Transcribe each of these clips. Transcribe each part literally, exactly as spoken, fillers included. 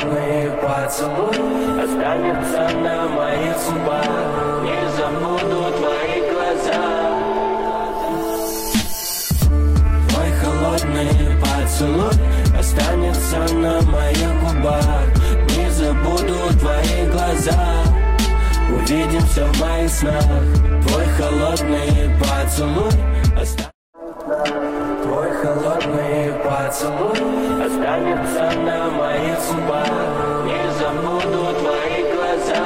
холодный поцелуй останется на моих зубах. Не забуду твои глаза. Твой холодный поцелуй останется на моих губах. Не забуду твои глаза. Увидимся в моих снах. Твой холодный поцелуй останется. Твой холодный поцелуй останется на моих зубах. Не забуду твои глаза.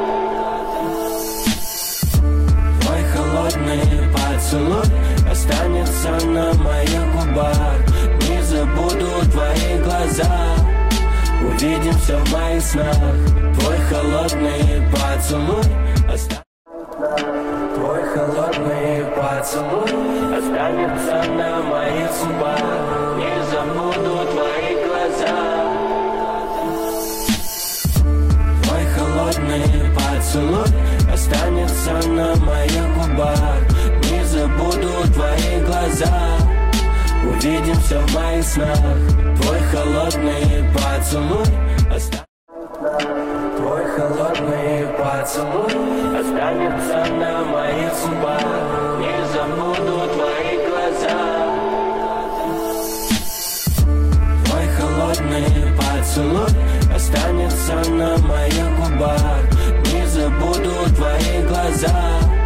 Твой холодный поцелуй останется на моих губах. Не забуду твои глаза. Увидимся в моих снах. Твой холодный поцелуй останется. Твой холодный поцелуй останется на моих зубах. Не забуду твои глаза. Твой холодный поцелуй останется на моих губах. Не забуду твои глаза. Увидимся в моих снах. Твой холодный поцелуй останется. Твой холодный поцелуй останется на моих зубах. Не забуду твои глаза. Твой холодный поцелуй останется на моих губах. Не забуду твои глаза.